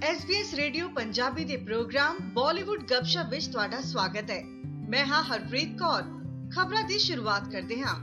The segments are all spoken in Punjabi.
SBS रेडियो पंजाबी ਦੇ ਪ੍ਰੋਗਰਾਮ ਬਾਲੀਵੁੱਡ ਗਪਸ਼ਪ ਵਿੱਚ ਤੁਹਾਡਾ ਸਵਾਗਤ ਹੈ। ਮੈਂ ਹਾਂ ਹਰਪ੍ਰੀਤ ਕੌਰ। ਖਬਰਾਂ ਦੀ ਸ਼ੁਰੂਆਤ ਕਰਦੇ ਹਾਂ।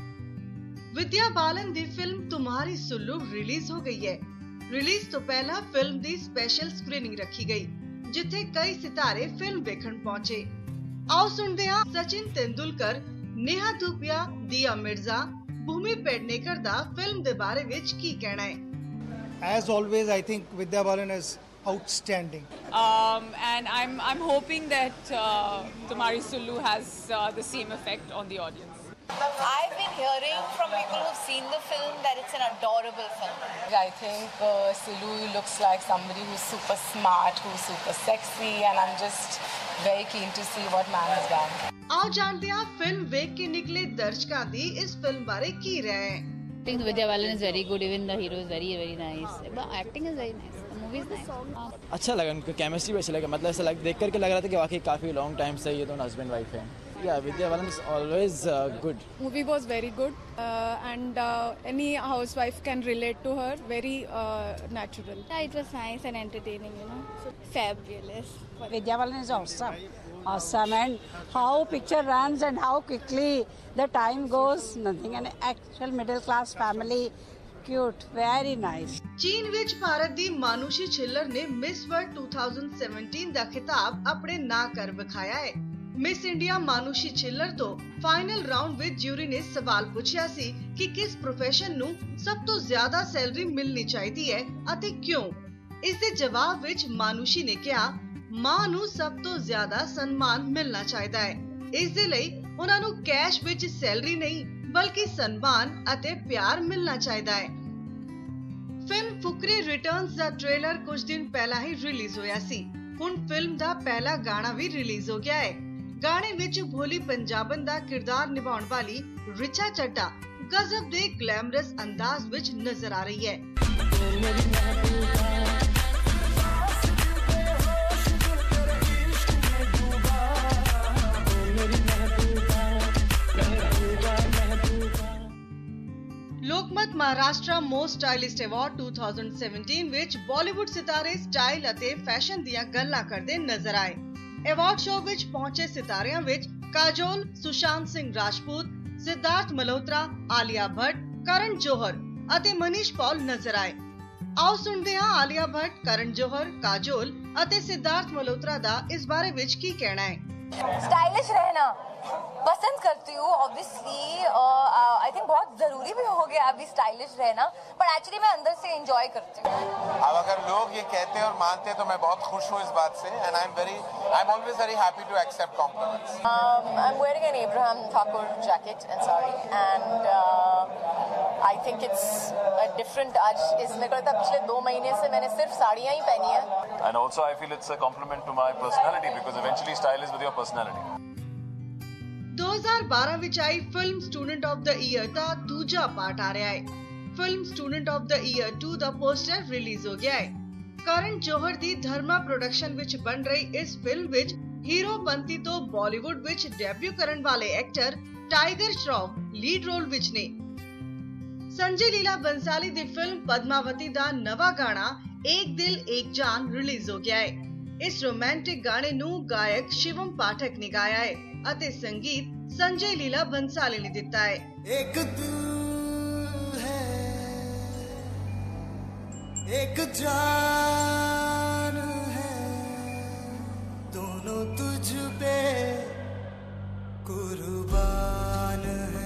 ਵਿਦਿਆ ਬਾਲਨ ਦੀ ਫਿਲਮ ਤੁਮਾਰੀ ਸੁੱਲੂ ਰਿਲੀਜ਼ ਹੋ ਗਈ ਹੈ। ਰਿਲੀਜ਼ ਤੋਂ ਪਹਿਲਾਂ ਫਿਲਮ ਦੀ ਸਪੈਸ਼ਲ ਸਕਰੀਨਿੰਗ ਰੱਖੀ ਗਈ, ਜਿੱਥੇ ਕਈ ਸਿਤਾਰੇ ਫਿਲਮ ਵੇਖਣ ਪਹੁੰਚੇ। ਆਓ ਸੁਣਦੇ ਹਾਂ ਸਚਿਨ तेंदुलकर, नेहा धूपिया, दिया मिर्जा, भूमि पेडनेकर ਦਾ ਫਿਲਮ ਦੇ ਬਾਰੇ ਵਿੱਚ ਕੀ ਕਹਿਣਾ ਹੈ। As always, I think Vidya Balan is outstanding. And I'm hoping that Tumhari Sullu has the same effect on the audience. I've been hearing from people who've seen the film that it's an adorable film. I think Sullu looks like somebody who's super smart, who's super sexy, and I'm just very keen to see what man has done. ਆਓ ਜਾਣਦੇ ਹਾਂ ਫਿਲਮ ਵੇਖ ਕੇ ਨਿਕਲੇ ਦਰਸ਼ਕਾਂ ਦੀ ਇਸ ਫਿਲਮ ਬਾਰੇ ਕੀ ਰਾਏ ਹੈ। I think Vidya Balan is very good. Even the hero is very nice. But acting is very nice. The movie is nice. अच्छा लगा, उनका केमिस्ट्री भी अच्छा लगा। मतलब ऐसा देख करके लग रहा था कि वाकई काफ़ी लॉन्ग टाइम से ये दोनों हस्बैंड वाइफ हैं। Yeah, Vidya Balan is always good. Movie was very good, and any housewife can relate to her. Very natural. Yeah, it was nice and entertaining. So fabulous. Vidya Balan is awesome, and how picture runs and how quickly the time goes. Nothing. An actual middle class family. Cute, very nice. ਚੀਨ ਵਿੱਚ ਭਾਰਤ ਦੀ ਮਾਨੂਸ਼ੀ ਛਿੱਲਰ ਨੇ ਮਿਸ ਵਰਲਡ 2017 ਦਾ ਖਿਤਾਬ ਆਪਣੇ ਨਾਂ ਕਰ ਵਿਖਾਇਆ ਹੈ। ਮਿਸ ਇੰਡੀਆ ਮਾਨੂਸ਼ੀ ਛਿੱਲਰ ਤੋਂ ਫਾਈਨਲ ਰਾਉਂਡ ਵਿੱਚ ਜਿਊਰੀ ਨੇ ਸਵਾਲ ਪੁੱਛਿਆ ਸੀ ਕਿ ਕਿਸ ਪ੍ਰੋਫੈਸ਼ਨ ਨੂੰ ਸਭ ਤੋਂ ਜ਼ਿਆਦਾ ਸੈਲਰੀ ਮਿਲਣੀ ਚਾਹੀਦੀ ਹੈ ਅਤੇ ਕਿਉਂ। ਇਸ ਦੇ ਜਵਾਬ ਵਿੱਚ ਮਾਨੂਸ਼ੀ ਨੇ ਕਿਹਾ, ਮਾਂ ਨੂੰ ਸਭ ਤੋਂ ਜ਼ਿਆਦਾ ਸਨਮਾਨ ਮਿਲਣਾ ਚਾਹੀਦਾ ਹੈ। ਇਸ ਦੇ ਲਈ ਉਹਨਾਂ ਨੂੰ ਕੈਸ਼ ਵਿੱਚ ਸੈਲਰੀ ਨਹੀਂ ਬਲਕਿ ਸਨਮਾਨ ਅਤੇ ਪਿਆਰ ਮਿਲਣਾ ਚਾਹੀਦਾ ਹੈ। ਫਿਲਮ ਫੁਕਰੇ ਰਿਟਰਨਸ ਦਾ ਟ੍ਰੇਲਰ ਕੁਝ ਦਿਨ ਪਹਿਲਾਂ ਹੀ ਰਿਲੀਜ਼ ਹੋਇਆ ਸੀ। ਹੁਣ ਫਿਲਮ ਦਾ ਪਹਿਲਾ ਗਾਣਾ ਵੀ ਰਿਲੀਜ਼ ਹੋ ਗਿਆ ਹੈ। ਗਾਣੇ ਵਿੱਚ ਭੋਲੀ ਪੰਜਾਬਨ ਦਾ ਕਿਰਦਾਰ ਨਿਭਾਉਣ ਵਾਲੀ ਰਿਚਾ ਚੱਡਾ ਗਜ਼ਬ ਦੇ ਗਲੈਮਰਸ ਅੰਦਾਜ਼ ਵਿੱਚ ਨਜ਼ਰ ਆ ਰਹੀ ਹੈ। Lokmat Maharashtra most stylist award 2017 ਵਿੱਚ ਬਾਲੀਵੁੱਡ ਸਿਤਾਰੇ ਸਟਾਈਲ ਅਤੇ ਫੈਸ਼ਨ ਦੀਆਂ ਗੱਲਾਂ ਕਰਦੇ ਨਜ਼ਰ ਆਏ। ਅਵਾਰਡ ਸ਼ੋਅ ਵਿੱਚ ਪਹੁੰਚੇ ਸਿਤਾਰਿਆਂ ਵਿੱਚ ਕਾਜੋਲ, ਸੁਸ਼ਾਂਤ ਸਿੰਘ ਰਾਜਪੂਤ, ਸਿद्धार्थ ਮਲਹੋਤਰਾ, ਆਲੀਆ ਭੱਟ, ਕਰਨ ਜੋਹਰ ਅਤੇ ਮਨੀਸ਼ ਪੌਲ ਨਜ਼ਰ ਆਏ। ਆਓ ਸੁਣਦੇ ਹਾਂ ਆਲੀਆ ਭੱਟ, ਕਰਨ ਜੋਹਰ, ਕਾਜੋਲ ਅਤੇ सिद्धार्थ ਮਲਹੋਤਰਾ ਦਾ ਇਸ ਬਾਰੇ ਵਿੱਚ ਕੀ ਕਹਿਣਾ ਹੈ। स्टाइलिश रहना पसंद करती हूँ ऑब्वियसली। आई थिंक बहुत ज़रूरी भी हो गया अभी स्टाइलिश रहना, बट एक्चुअली मैं अंदर से एंजॉय करती हूँ। अब अगर लोग ये कहते हैं और मानते हैं तो मैं बहुत खुश हूँ इस बात से, and I am always very happy to accept compliments. I am wearing an Abraham Thakur jacket and sari, and I think it's different. आज इस मेरे को लगता है पिछले 2 महीने से मैंने सिर्फ साड़ियाँ ही पहनी है, and also I feel it's a compliment to my personality because eventually style is with your personality. 2012 ਵਿੱਚ ਆਈ film student of the year ਦਾ ਦੂਜਾ ਪਾਰਟ ਆ ਰਿਹਾ ਹੈ। Film student of the year 2 ਦਾ ਪੋਸਟਰ ਰਿਲੀਜ਼ ਹੋ ਗਿਆ ਹੈ। ਕਰਨ ਜੋਹਰ ਦੀ ਧਰਮਾ ਪ੍ਰੋਡਕਸ਼ਨ ਵਿੱਚ ਬਣ ਰਹੀ ਇਸ ਫਿਲਮ ਵਿੱਚ ਹੀਰੋ ਬੰਤੀ ਤੋਂ ਬਾਲੀਵੁੱਡ ਵਿੱਚ ਡੈਬਿਊ ਕਰਨ ਵਾਲੇ actor Tiger Shroff lead role ਵਿੱਚ ਨੇ। ਸੰਜੇ ਲੀਲਾ ਬੰਸਾਲੀ ਦੀ ਫਿਲਮ ਪਦਮਾਵਤੀ ਦਾ ਨਵਾਂ ਗਾਣਾ एक दिल एक जान रिलीज हो गया है। इस रोमांटिक गाने ਨੂੰ ਗਾਇਕ शिवम पाठक ने गाया है ਅਤੇ संगीत संजय लीला बंसाली ने दिता है। एक तू है एक जान है, दोनों तुझ पे कुर्बान है।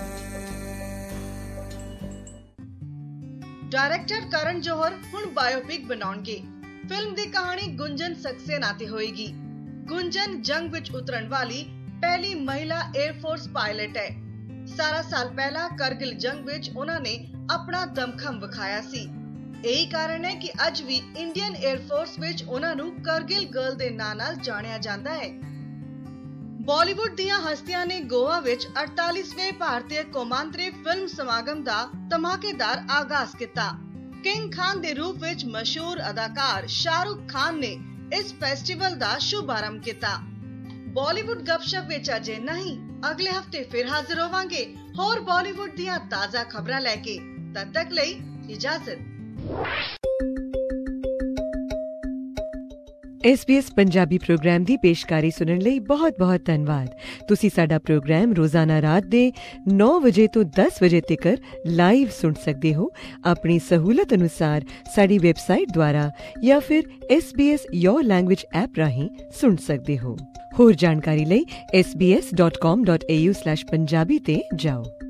डायरेक्टर करण जौहर ਹੁਣ ਬਾਇਓਪਿਕ ਬਣਾਉਣਗੇ। ਫਿਲਮ ਦੀ ਕਹਾਣੀ ਗੁੰਜਨ ਸਕਸੇਨਾ ਤੇ ਹੋਏਗੀ। ਗੁੰਜਨ ਜੰਗ ਵਿੱਚ ਉਤਰਨ ਵਾਲੀ ਪਹਿਲੀ ਮਹਿਲਾ 에ਅਰ ਫੋਰਸ ਪਾਇਲਟ ਹੈ। 17 ਸਾਲ ਪਹਿਲਾਂ ਕਰਗਿਲ ਜੰਗ ਵਿੱਚ ਉਹਨਾਂ ਨੇ ਆਪਣਾ ਦਮਖਮ ਵਿਖਾਇਆ ਸੀ। ਇਹੀ ਕਾਰਨ ਹੈ ਕਿ ਅੱਜ ਵੀ ਇੰਡੀਅਨ 에ਅਰ ਫੋਰਸ ਵਿੱਚ ਉਹਨਾਂ ਨੂੰ ਕਰਗਿਲ ਗਰਲ ਦੇ ਨਾਂ ਨਾਲ ਜਾਣਿਆ ਜਾਂਦਾ ਹੈ। ਬਾਲੀਵੁੱਡ ਦੀਆਂ ਹਸਤੀਆਂ ਨੇ ਗੋਆ ਵਿੱਚ 48ਵੇਂ ਭਾਰਤੀ ਕੌਮਾਂਤਰੀ ਫਿਲਮ ਸਮਾਗਮ ਦਾ ਧਮਾਕੇਦਾਰ ਆਗਾਜ਼ ਕੀਤਾ। ਕਿੰਗ ਖਾਨ ਦੇ ਰੂਪ ਵਿੱਚ ਮਸ਼ਹੂਰ ਅਦਾਕਾਰ ਸ਼ਾਹਰੁਖ ਖਾਨ ਨੇ ਇਸ ਫੈਸਟੀਵਲ ਦਾ ਸ਼ੁਭਾਰੰਭ ਕੀਤਾ। ਬਾਲੀਵੁੱਡ ਗਪਸ਼ਪ ਵਿੱਚ ਅਜੇ ਨਹੀਂ, ਅਗਲੇ ਹਫਤੇ ਫਿਰ ਹਾਜ਼ਰ ਹੋਵਾਂਗੇ ਹੋਰ ਬਾਲੀਵੁੱਡ ਦੀਆਂ ਤਾਜ਼ਾ ਖਬਰਾਂ ਲੈ ਕੇ। ਤਦ ਤੱਕ ਲਈ ਇਜਾਜ਼ਤ। SBS ਪੰਜਾਬੀ ਪ੍ਰੋਗਰਾਮ ਦੀ ਪੇਸ਼ਕਾਰੀ ਸੁਣਨ ਲਈ ਬਹੁਤ-ਬਹੁਤ ਧੰਨਵਾਦ। ਤੁਸੀਂ ਸਾਡਾ ਪ੍ਰੋਗਰਾਮ ਰੋਜ਼ਾਨਾ ਰਾਤ ਦੇ 9 ਵਜੇ ਤੋਂ 10 ਵਜੇ ਤੱਕ ਲਾਈਵ ਸੁਣ ਸਕਦੇ ਹੋ ਆਪਣੀ ਸਹੂਲਤ ਅਨੁਸਾਰ ਸਾਡੀ ਵੈਬਸਾਈਟ ਦੁਆਰਾ ਜਾਂ ਫਿਰ SBS Your Language ਐਪ ਰਾਹੀਂ ਸੁਣ ਸਕਦੇ ਹੋ। ਹੋਰ ਜਾਣਕਾਰੀ ਲਈ sbs.com.au/punjabi ਤੇ ਜਾਓ।